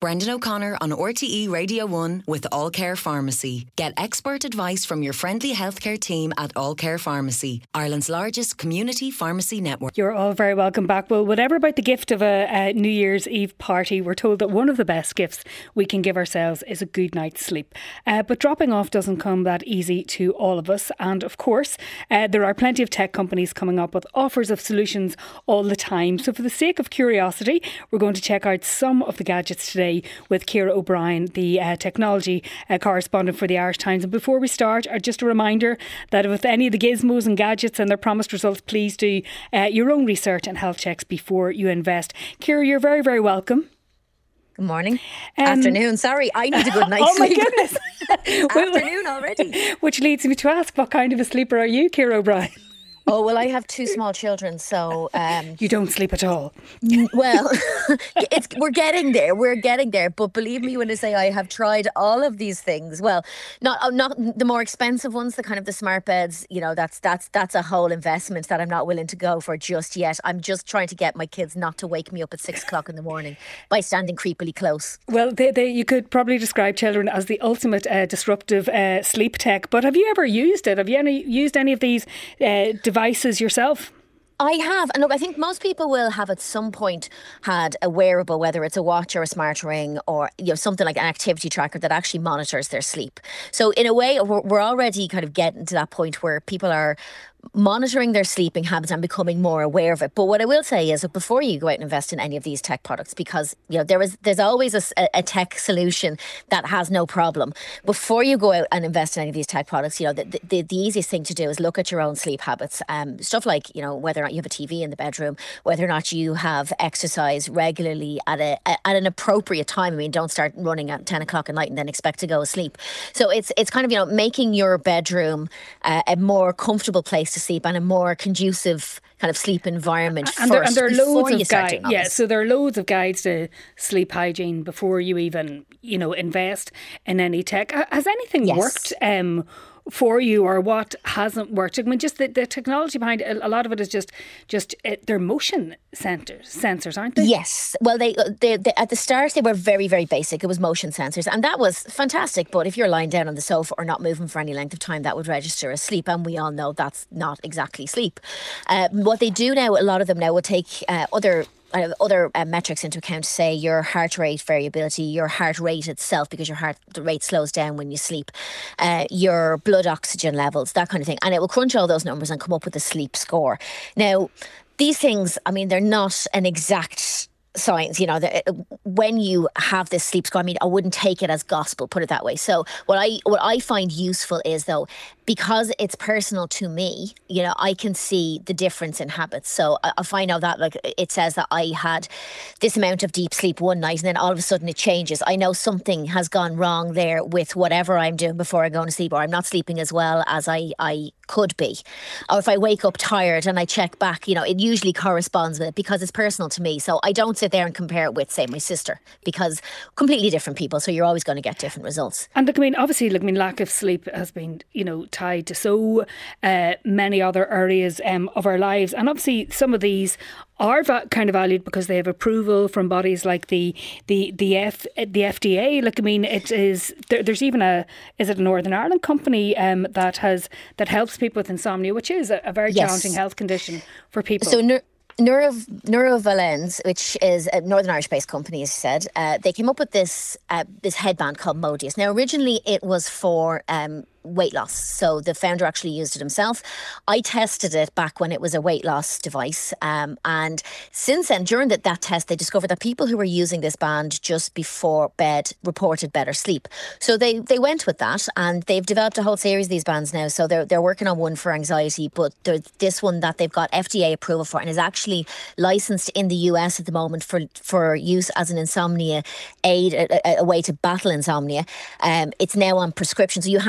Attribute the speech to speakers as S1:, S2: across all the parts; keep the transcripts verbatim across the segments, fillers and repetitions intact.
S1: Brendan O'Connor on R T E Radio one with All Care Pharmacy. Get expert advice from your friendly healthcare team at All Care Pharmacy, Ireland's largest community pharmacy network.
S2: You're all very welcome back. Well, whatever about the gift of a, a New Year's Eve party, we're told that one of the best gifts we can give ourselves is a good night's sleep. Uh, but dropping off doesn't come that easy to all of us. And of course, uh, there are plenty of tech companies coming up with offers of solutions all the time. So for the sake of curiosity, we're going to check out some of the gadgets today with Ciara O'Brien, the uh, technology uh, correspondent for the Irish Times. And before we start, uh, just a reminder that with any of the gizmos and gadgets and their promised results, please do uh, your own research and health checks before you invest. Ciara, you're very, very welcome.
S3: Good morning.
S2: Um,
S3: Afternoon. Sorry, I need a good night's
S2: oh my
S3: sleep.
S2: goodness.
S3: Afternoon already.
S2: Which leads me to ask, what kind of a sleeper are you, Ciara O'Brien?
S3: Oh, well, I have two small children, so... Um,
S2: you don't sleep at all?
S3: Well, it's we're getting there. We're getting there. But believe me when I say I have tried all of these things. Well, not not the more expensive ones, the kind of the smart beds, you know, that's that's that's a whole investment that I'm not willing to go for just yet. I'm just trying to get my kids not to wake me up at six o'clock in the morning by standing creepily close.
S2: Well, they, they, you could probably describe children as the ultimate uh, disruptive uh, sleep tech. But have you ever used it? Have you any, used any of these uh, devices yourself?
S3: I have. And look, I think most people will have at some point had a wearable, whether it's a watch or a smart ring or, you know, something like an activity tracker that actually monitors their sleep. So in a way, we're, we're already kind of getting to that point where people are monitoring their sleeping habits and becoming more aware of it. But what I will say is that before you go out and invest in any of these tech products, because you know there is there's always a, a tech solution that has no problem. Before you go out and invest in any of these tech products, you know the the, the easiest thing to do is look at your own sleep habits. Um, stuff like you know whether or not you have a T V in the bedroom, whether or not you have exercise regularly at a at an appropriate time. I mean, don't start running at ten o'clock at night and then expect to go to sleep. So it's it's kind of you know making your bedroom uh, a more comfortable place to sleep and a more conducive kind of sleep environment
S2: and
S3: first
S2: there, and there are
S3: before
S2: loads
S3: you
S2: of
S3: start
S2: guides.
S3: doing all
S2: Yeah,
S3: this.
S2: so there are loads of guides to sleep hygiene before you even, you know, invest in any tech. Has anything
S3: Yes.
S2: worked um, for you, or what hasn't worked? I mean, just the, the technology behind it, a lot of it is just just uh, they're motion sensors, sensors, aren't they?
S3: Yes. Well, they, they, they at the start they were very, very basic. It was motion sensors, and that was fantastic. But if you're lying down on the sofa or not moving for any length of time, that would register as sleep, and we all know that's not exactly sleep. Uh, what they do now, a lot of them now will take uh, other. Uh, other uh, metrics into account, say your heart rate variability, your heart rate itself, because your heart rate slows down when you sleep, uh, your blood oxygen levels, that kind of thing. And it will crunch all those numbers and come up with a sleep score. Now, these things, I mean, they're not an exact science, you know, that when you have this sleep score, I mean, I wouldn't take it as gospel, put it that way. So what I what I find useful is, though, because it's personal to me, you know, I can see the difference in habits. So I, I find out that, like, it says that I had this amount of deep sleep one night and then all of a sudden it changes. I know something has gone wrong there with whatever I'm doing before I go to sleep, or I'm not sleeping as well as I, I could be. Or if I wake up tired and I check back, you know, it usually corresponds with it because it's personal to me. So I don't sit there and compare it with, say, my sister, because completely different people. So you're always going to get different results.
S2: And look, I mean, obviously, look, I mean, lack of sleep has been, you know, tied to so uh, many other areas um, of our lives. And obviously, some of these are va- kind of valued because they have approval from bodies like the the the F the F D A. Like, I mean, it is there, there's even a is it a Northern Ireland company um, that has that helps people with insomnia, which is a, a very
S3: Yes.
S2: challenging health condition for people.
S3: So. Ner- Neuro, Neurovalens, which is a Northern Irish-based company, as you said, uh, they came up with this uh, this headband called Modius. Now, originally it was for um, weight loss. So the founder actually used it himself. I tested it back when it was a weight loss device. Um, and since then, during the, that test, they discovered that people who were using this band just before bed reported better sleep. So they, they went with that, and they've developed a whole series of these bands now. So they're, they're working on one for anxiety, but this one that they've got F D A approval for and is actually licensed in the U S at the moment for, for use as an insomnia aid, a, a way to battle insomnia. Um, it's now on prescription. So you have to meet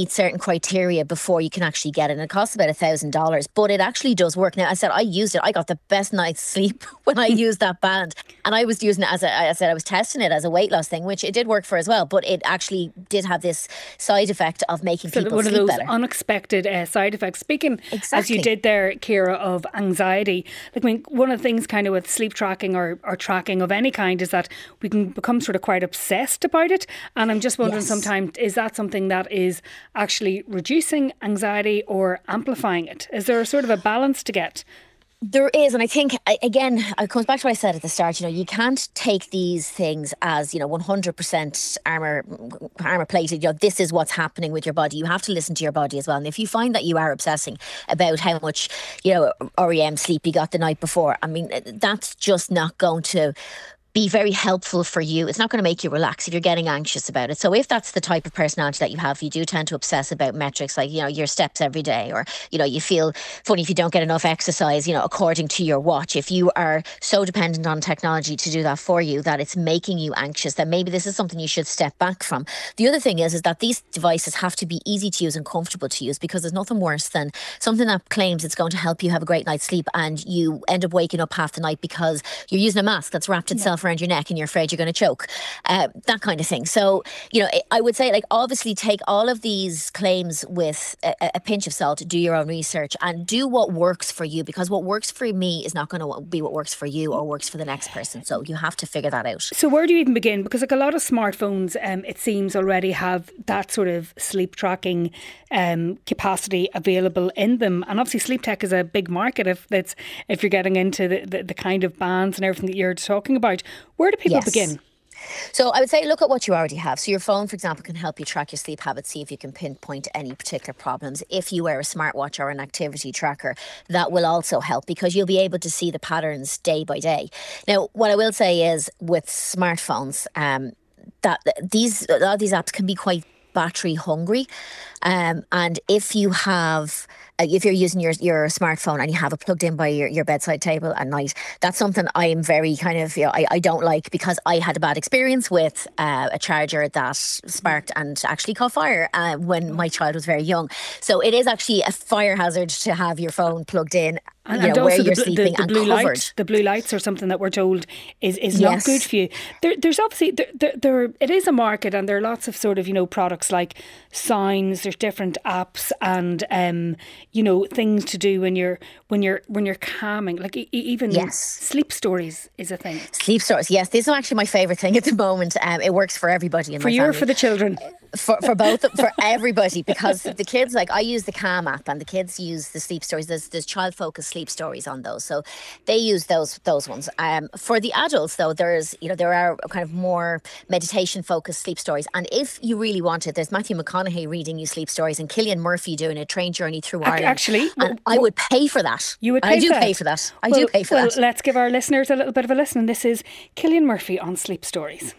S3: meet certain criteria before you can actually get it. And it costs about a thousand dollars, but it actually does work. Now, I said I used it. I got the best night's sleep when I used that band, and I was using it as a, I said I was testing it as a weight loss thing, which it did work for as well. But it actually did have this side effect of making
S2: so
S3: people
S2: one
S3: sleep
S2: of those
S3: better.
S2: Unexpected uh, side effects. Speaking
S3: exactly.
S2: as you did there, Ciara, of anxiety. Like, I mean, one of the things kind of with sleep tracking or, or tracking of any kind is that we can become sort of quite obsessed about it. And I'm just wondering, yes. sometimes, is that something that is actually reducing anxiety or amplifying it? Is there a sort of a balance to get?
S3: There is, and I think, again, it comes back to what I said at the start. You know, you can't take these things as, you know, one hundred percent armour armour plated. You know, this is what's happening with your body. You have to listen to your body as well. And if you find that you are obsessing about how much, you know, R E M sleep you got the night before, I mean, that's just not going to be very helpful for you. It's not going to make you relax if you're getting anxious about it. So if that's the type of personality that you have, you do tend to obsess about metrics like, you know, your steps every day, or, you know, you feel funny if you don't get enough exercise, you know, according to your watch. If you are so dependent on technology to do that for you that it's making you anxious, then maybe this is something you should step back from. The other thing is, is that these devices have to be easy to use and comfortable to use, because there's nothing worse than something that claims it's going to help you have a great night's sleep and you end up waking up half the night because you're using a mask that's wrapped itself yeah. around your neck and you're afraid you're going to choke, uh, that kind of thing. So, you know, I would say, like, obviously take all of these claims with a, a pinch of salt, do your own research and do what works for you, because what works for me is not going to be what works for you or works for the next person. So you have to figure that out. So
S2: where do you even begin? Because like a lot of smartphones, um, it seems already have that sort of sleep tracking um, capacity available in them. And obviously sleep tech is a big market if that's if you're getting into the, the, the kind of bands and everything that you're talking about. Where do people yes. begin?
S3: So I would say look at what you already have. So your phone, for example, can help you track your sleep habits, see if you can pinpoint any particular problems. If you wear a smartwatch or an activity tracker, that will also help, because you'll be able to see the patterns day by day. Now, what I will say is with smartphones, um, that these a lot of these apps can be quite battery hungry, um, and if you have uh, if you're using your your smartphone and you have it plugged in by your, your bedside table at night, that's something I am very kind of, you know, I, I don't like, because I had a bad experience with uh, a charger that sparked and actually caught fire uh, when my child was very young. So it is actually a fire hazard to have your phone plugged in,
S2: and,
S3: you know,
S2: and
S3: where
S2: also
S3: you're
S2: the,
S3: sleeping
S2: the, the
S3: and
S2: blue
S3: covered.
S2: Light, the blue lights are something that we're told is, is
S3: yes.
S2: not good for you. There, there's obviously, there, there, there, it is a market, and there are lots of sort of, you know, products like signs, there's different apps and, um, you know, things to do when you're, when you're, when you're calming, like e- even
S3: yes.
S2: sleep stories is a thing.
S3: Sleep stories, yes. This is actually my favourite thing at the moment. Um, it works for everybody in
S2: for
S3: my
S2: you
S3: family.
S2: Or for the children?
S3: For for both, for everybody, because the kids, like, I use the Calm app and the kids use the sleep stories. There's there's child focused sleep stories on those, so they use those those ones. Um, for the adults though, there's you know there are kind of more meditation focused sleep stories, and if you really want it, there's Matthew McConaughey reading you sleep stories and Cillian Murphy doing a train journey through Ireland.
S2: Actually,
S3: and I would pay for that.
S2: You would pay
S3: I do
S2: for that.
S3: pay for that. I
S2: well,
S3: do pay for
S2: well,
S3: that.
S2: Let's give our listeners a little bit of a listen. This is Cillian Murphy on Sleep Stories.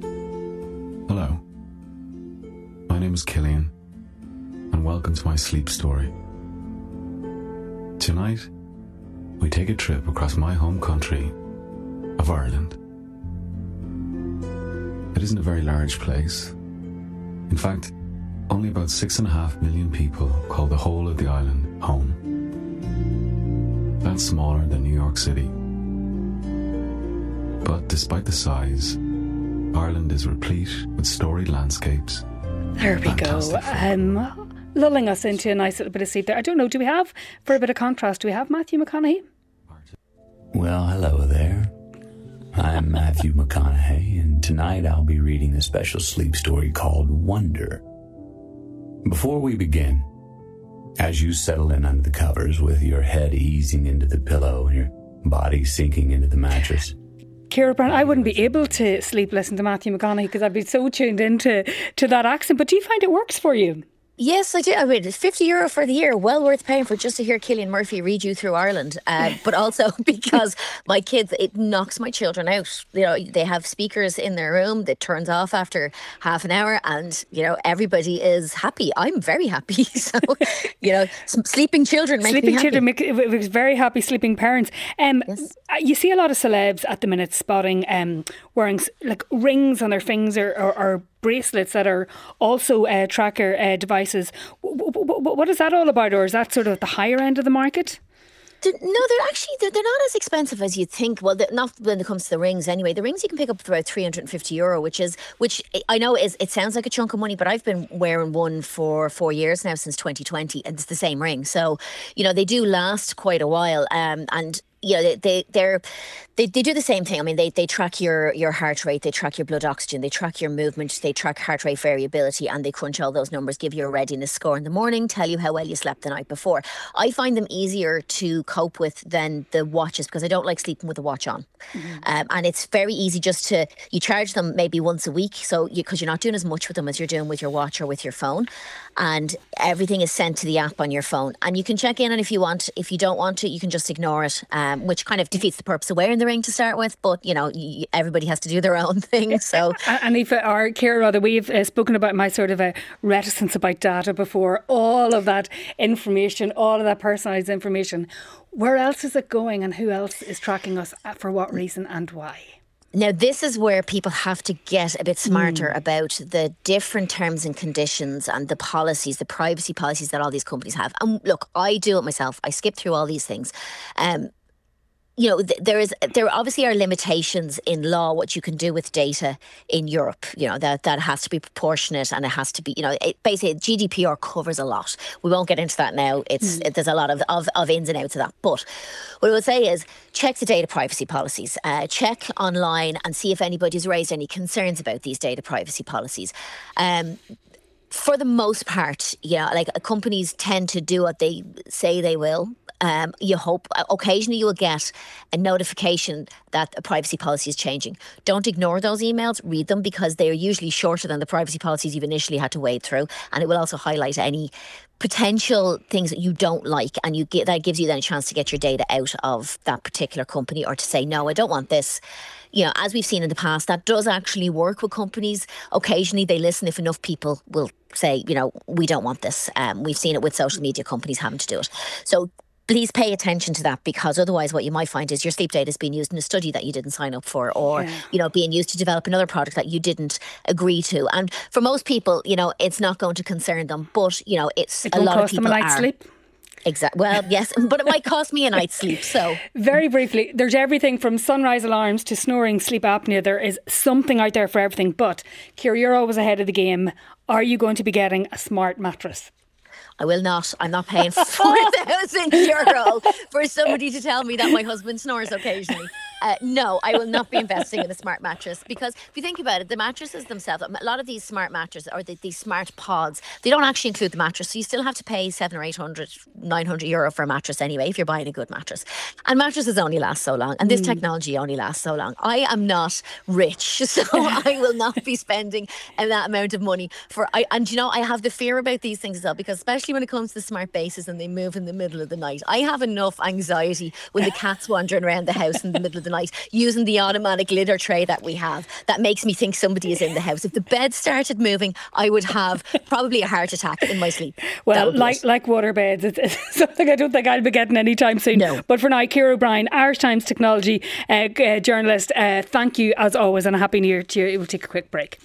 S4: Hello. My name is Cillian, and welcome to my sleep story. Tonight, we take a trip across my home country of Ireland. It isn't a very large place. In fact, only about six and a half million people call the whole of the island home. That's smaller than New York City. But despite the size, Ireland is replete with storied landscapes.
S2: There we go. Um, lulling us into a nice little bit of sleep there. I don't know, do we have, for a bit of contrast, do we have Matthew McConaughey?
S5: Well, hello there. I'm Matthew McConaughey, and tonight I'll be reading a special sleep story called Wonder. Before we begin, as you settle in under the covers with your head easing into the pillow and your body sinking into the mattress,
S2: Ciara Brown, I wouldn't be able to sleep listening to Matthew McConaughey because I'd be so tuned into to that accent. But do you find it works for you?
S3: Yes, I do. I mean, it's fifty euro for the year, well worth paying for just to hear Cillian Murphy read you through Ireland. Uh, but also because my kids, it knocks my children out. You know, they have speakers in their room that turns off after half an hour, and you know everybody is happy. I'm very happy. So, you know, sleeping children make
S2: sleeping
S3: me happy.
S2: Sleeping children make very happy. Sleeping parents. Um,
S3: yes.
S2: You see a lot of celebs at the minute spotting um wearing like rings on their fingers or. or, or bracelets that are also uh, tracker uh, devices. W- w- w- what is that all about, or is that sort of the higher end of the market?
S3: They're, no, they're actually they're, they're not as expensive as you'd think. Well, not when it comes to the rings anyway. The rings you can pick up for about three hundred fifty euro, which is which I know is it sounds like a chunk of money, but I've been wearing one for four years now, since twenty twenty, and it's the same ring. So, you know, they do last quite a while, um, and you know, they, they they're they, they do the same thing. I mean, they, they track your, your heart rate, they track your blood oxygen, they track your movement, they track heart rate variability, and they crunch all those numbers, give you a readiness score in the morning, tell you how well you slept the night before. I find them easier to cope with than the watches, because I don't like sleeping with a watch on. Mm-hmm. Um, and it's very easy just to, you charge them maybe once a week, so because you, you're not doing as much with them as you're doing with your watch or with your phone. And everything is sent to the app on your phone. And you can check in, and if you want, if you don't want to, you can just ignore it, um, which kind of defeats the purpose of wearing the ring to start with. But, you know, you, everybody has to do their own thing. So,
S2: and if our Ciara, rather, we've uh, spoken about my sort of a reticence about data before. All of that information, all of that personalised information. Where else is it going, and who else is tracking us, for what reason and why?
S3: Now, this is where people have to get a bit smarter mm. about the different terms and conditions and the policies, the privacy policies that all these companies have. And look, I do it myself. I skip through all these things. Um, you know, th- there is there obviously are limitations in law what you can do with data in Europe. You know, that that has to be proportionate, and it has to be, you know, it, basically G D P R covers a lot. We won't get into that now. It's mm. it, there's a lot of, of of ins and outs of that. But what I would say is, check the data privacy policies. Uh, check online and see if anybody's raised any concerns about these data privacy policies. Um, For the most part, you know, like companies tend to do what they say they will. Um, you hope occasionally you will get a notification that a privacy policy is changing. Don't ignore those emails. Read them, because they are usually shorter than the privacy policies you've initially had to wade through, and it will also highlight any potential things that you don't like, and you get that gives you then a chance to get your data out of that particular company, or to say, no, I don't want this. You know, as we've seen in the past, that does actually work with companies. Occasionally they listen if enough people will say, you know, we don't want this. Um, we've seen it with social media companies having to do it. So please pay attention to that, because otherwise what you might find is your sleep data is being used in a study that you didn't sign up for, or, yeah. you know, being used to develop another product that you didn't agree to. And for most people, you know, it's not going to concern them, but, you know, it's
S2: it
S3: a lot of people
S2: them a night's
S3: are.
S2: Sleep.
S3: Exactly. Well, yes, but it might cost me a night's sleep. So,
S2: very briefly, there's everything from sunrise alarms to snoring, sleep apnea. There is something out there for everything. But Ciara, you're always ahead of the game. Are you going to be getting a smart mattress?
S3: I will not. I'm not paying four thousand euro for somebody to tell me that my husband snores occasionally. Uh, no, I will not be investing in a smart mattress, because if you think about it, the mattresses themselves, a lot of these smart mattresses, or the, these smart pods, they don't actually include the mattress. So you still have to pay seven or eight hundred, nine hundred euro for a mattress anyway, if you're buying a good mattress. And mattresses only last so long, and this mm. technology only lasts so long. I am not rich, so I will not be spending that amount of money for. I, and you know, I have the fear about these things as well, because especially when it comes to smart bases and they move in the middle of the night, I have enough anxiety when the cat's wandering around the house in the middle of the night using the automatic litter tray that we have. That makes me think somebody is in the house. If the bed started moving, I would have probably a heart attack in my sleep.
S2: Well, like like water beds, it's, it's something I don't think I'll be getting anytime soon.
S3: No.
S2: But for now, Ciara O'Brien, Irish Times technology uh, uh, journalist, uh, thank you as always, and a happy new year to you. We'll take a quick break.